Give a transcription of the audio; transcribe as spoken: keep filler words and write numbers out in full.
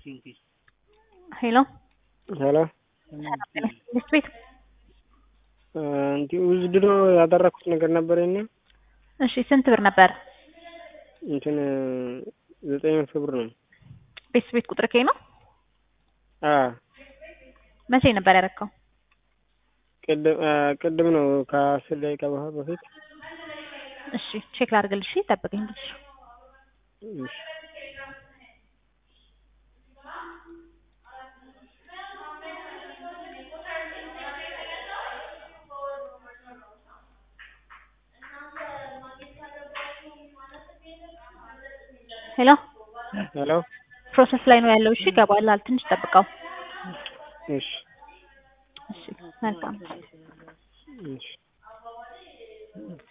Hello. Hello. Biscuit. እንዴ ውዝድሮ ያደረኩት ነገር ነበርና እሺ ስንት ብር ነበር? እንትን ዘጠኝ መቶ ብር ነው። ቤት ቁጥር ከይ ነው? አ መቼ ነበር ያደረከው? ቅድም ቅድም ነው ከአስር ደቂቃ በፊት። እሺ ቼክ ላድርግልሽ ጠብቀኝ ልጅ። እሺ ሄሎ ሄሎ ፕሮሰስ ላይ ነው ያለው። እሺ ገባላል ትንሽ ጠብቀው። እሺ እሺ መልካም እሺ